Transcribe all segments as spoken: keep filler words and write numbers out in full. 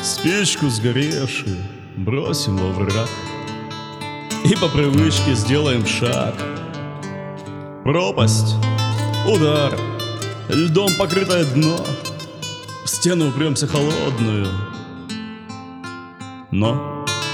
Спичку сгоревшую бросим во враг и по привычке сделаем шаг. Пропасть, удар, льдом покрытое дно, в стену упремся холодную, но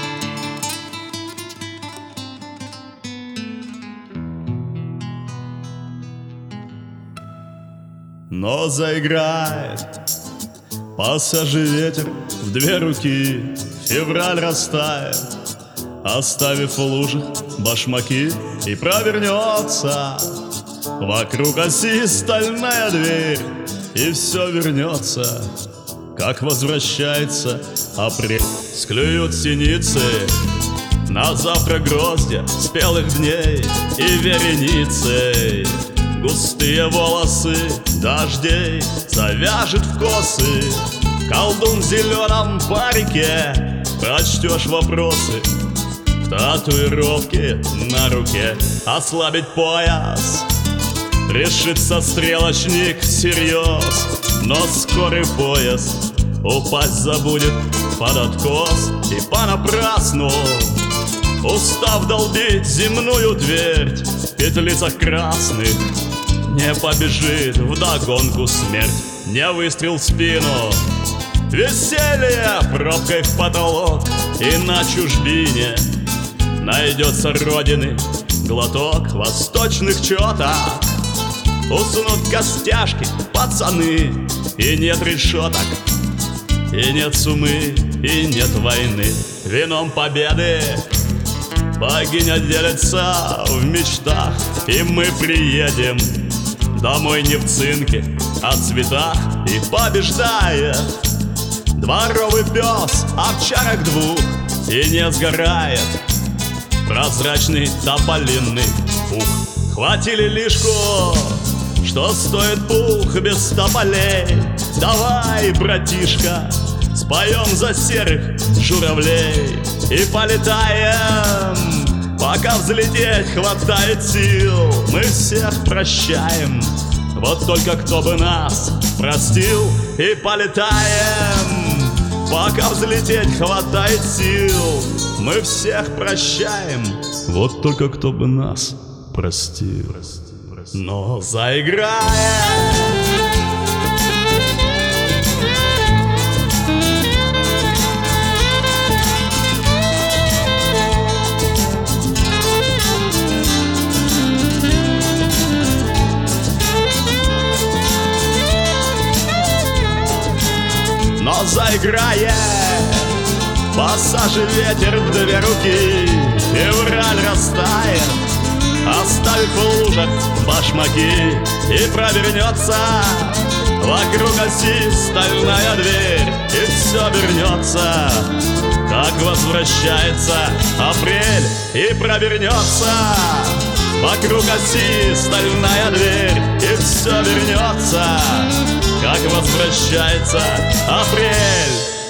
Но заиграет пассажир ветер в две руки, февраль растает, оставив в лужах башмаки, и провернется вокруг оси стальная дверь, и все вернется, как возвращается апрель. Склюют синицы на завтра гроздья спелых дней и вереницей. Густые волосы дождей завяжет в косы. Колдун в зеленом парике, прочтешь вопросы в татуировке на руке. Ослабить пояс решится стрелочник всерьез, но скорый поезд упасть забудет под откос. И понапрасну, устав долбить земную дверь, в петлицах красных не побежит вдогонку смерть. Не выстрел в спину, веселье пробкой в потолок, и на чужбине найдется родины глоток восточных четок. Уснут костяшки, пацаны, и нет решеток, и нет сумы, и нет войны. Вином победы богиня делится в мечтах, и мы приедем домой не в цинке, а в цветах. И побеждает дворовый пес овчарок двух, и не сгорает прозрачный тополиный пух. Хватили лишку, что стоит пух без тополей. Давай, братишка, споем за серых журавлей и полетаем, пока взлететь хватает сил. Мы всех прощаем, вот только кто бы нас простил. И полетаем, пока взлететь хватает сил. Мы всех прощаем, вот только кто бы нас простил. Но заиграем. Но заиграет пассажир ветер в две руки, февраль растает, оставив в лужах башмаки, и провернется вокруг оси стальная дверь, и все вернется, как возвращается апрель. И провернется вокруг оси стальная дверь, и все вернется, как возвращается апрель.